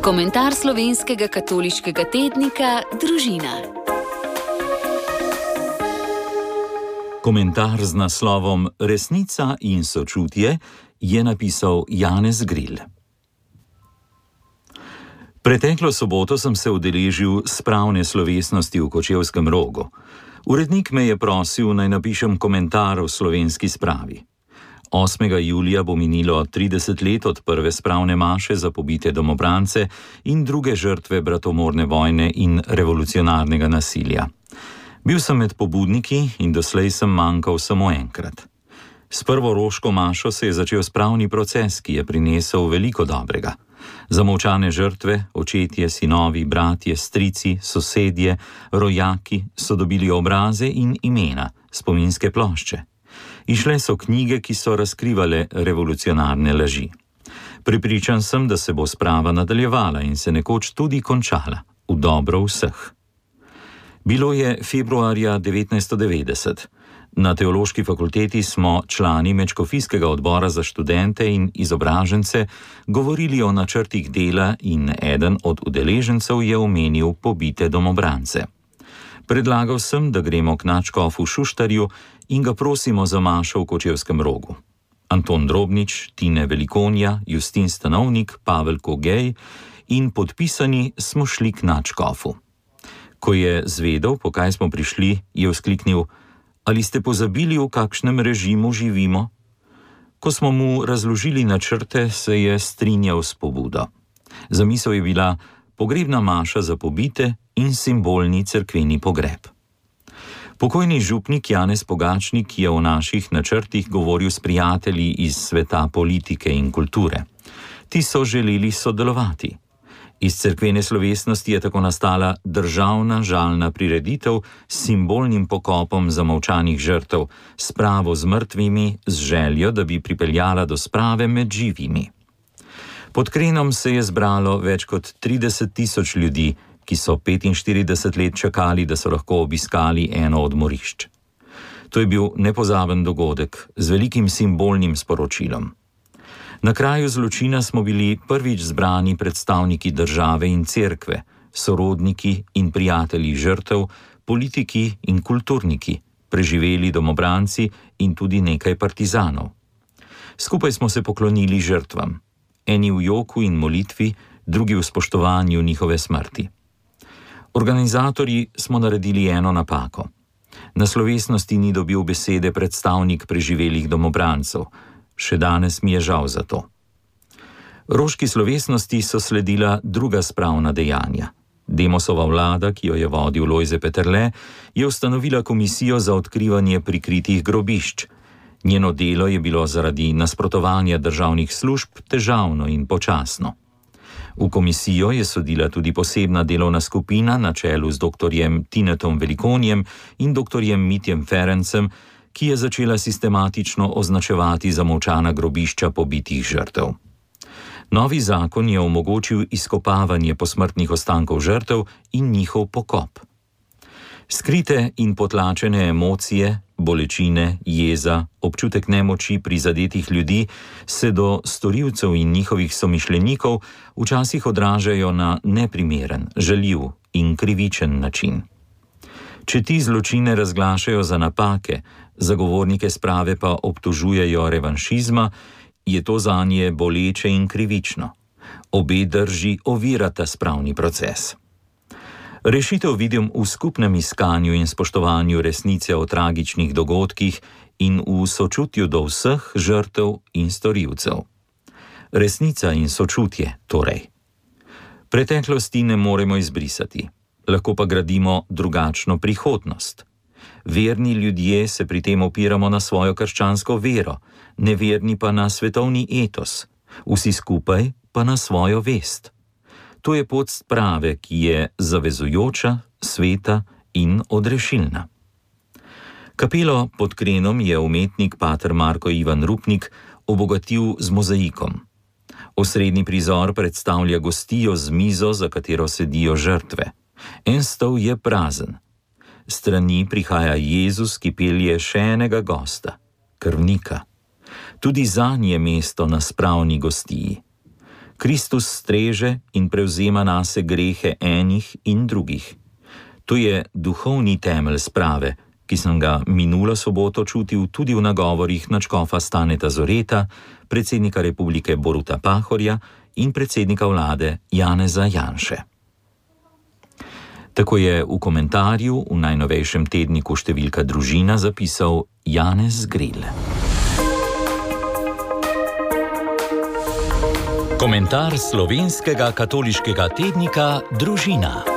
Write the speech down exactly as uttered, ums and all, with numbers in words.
Komentar slovenskega katoliškega tednika Družina. Komentar z naslovom Resnica in sočutje je napisal Janez Gril. Preteklo soboto sem se udeležil spravne slovesnosti v Kočevskem Rogu. Urednik me je prosil, naj napišem komentar o slovenski spravi. osmega julija bo minilo trideset let od prve spravne maše za pobite domobrance in druge žrtve bratomorne vojne in revolucionarnega nasilja. Bil sem med pobudniki in doslej sem manjkal samo enkrat. S prvo roško mašo se je začel spravni proces, ki je prinesel veliko dobrega. Zamolčane žrtve, očetje, sinovi, bratje, strici, sosedje, rojaki so dobili obraze in imena, spominske plošče. Išle so knjige, ki so razkrivale revolucionarne laži. Prepričan sem, da se bo sprava nadaljevala in se nekoč tudi končala, v dobro vseh. Bilo je februarja devetnajststo devetdeset. Na Teološki fakulteti smo člani Medškofijskega odbora za študente in izobražence govorili o načrtih dela in eden od udeležencev je omenil pobite domobrance. Predlagal sem, da gremo k nadškofu Šuštarju in ga prosimo za mašo v Kočevskem Rogu. Anton Drobnič, Tine Velikonja, Justin Stanovnik, Pavel Kogej in podpisani smo šli k nadškofu. Ko je zvedel, po kaj smo prišli, je vzkliknil: Ali ste pozabili, v kakšnem režimu živimo? Ko smo mu razložili načrte, se je strinjal s pobudo. Zamisel je bila pogrebna maša za pobite in simbolni cerkveni pogreb. Pokojni župnik Janez Pogačnik je o naših načrtih govoril s prijatelji iz sveta politike in kulture. Ti so želeli sodelovati. Iz cerkvene slovesnosti je tako nastala državna žalna prireditev s simbolnim pokopom zamolčanih žrtev, spravo z mrtvimi, z željo, da bi pripeljala do sprave med živimi. Pod Krenom se je zbralo več kot trideset tisoč ljudi, ki so petinštirideset let čakali, da so lahko obiskali eno od morišč. To je bil nepozaben dogodek z velikim simbolnim sporočilom. Na kraju zločina smo bili prvič zbrani predstavniki države in cerkve, sorodniki in prijatelji žrtev, politiki in kulturniki, preživeli domobranci in tudi nekaj partizanov. Skupaj smo se poklonili žrtvam, eni v joku in molitvi, drugi v spoštovanju njihove smrti. Organizatorji smo naredili eno napako. Na slovesnosti ni dobil besede predstavnik preživelih domobrancev. Še danes mi je žal za to. Roški slovesnosti so sledila druga spravna dejanja. Demosova vlada, ki jo je vodil Lojze Peterle, je ustanovila komisijo za odkrivanje prikritih grobišč. Njeno delo je bilo zaradi nasprotovanja državnih služb težavno in počasno. V komisijo je sodila tudi posebna delovna skupina na čelu z doktorjem Tinetom Velikonjem in doktorjem Mitjem Ferencem, ki je začela sistematično označevati zamolčana grobišča pobitih žrtev. Novi zakon je omogočil izkopavanje posmrtnih ostankov žrtev in njihov pokop. Skrite in potlačene emocije, bolečine, jeza, občutek nemoči prizadetih ljudi se do storilcev in njihovih somišljenikov včasih odražajo na neprimeren, žaljiv in krivičen način. Če ti zločine razglašajo za napake, zagovornike sprave pa obtožujejo revanšizma, je to zanje boleče in krivično. Obe drži ovirata spravni proces. Rešitev vidim v skupnem iskanju in spoštovanju resnice o tragičnih dogodkih in v sočutju do vseh žrtev in storilcev. Resnica in sočutje, torej. Preteklosti ne moremo izbrisati, lahko pa gradimo drugačno prihodnost. Verni ljudje se pri tem opiramo na svojo krščansko vero, neverni pa na svetovni etos, vsi skupaj pa na svojo vest. To je pot sprave, ki je zavezujoča, sveta in odrešilna. Kapelo pod Krenom je umetnik pater Marko Ivan Rupnik obogatil z mozaikom. Osrednji prizor predstavlja gostijo z mizo, za katero sedijo žrtve. En stol je prazen. Strani prihaja Jezus, ki pelje še enega gosta, krvnika. Tudi zanj je mesto na spravni gostiji. Kristus streže in prevzema nase grehe enih in drugih. To je duhovni temelj sprave, ki sem ga minulo soboto čutil tudi v nagovorih nadškofa Staneta Zoreta, predsednika republike Boruta Pahorja in predsednika vlade Janeza Janše. Tako je v komentarju v najnovejšem tedniku številka Družina zapisal Janez Gril. Komentar slovenskega katoliškega tednika Družina.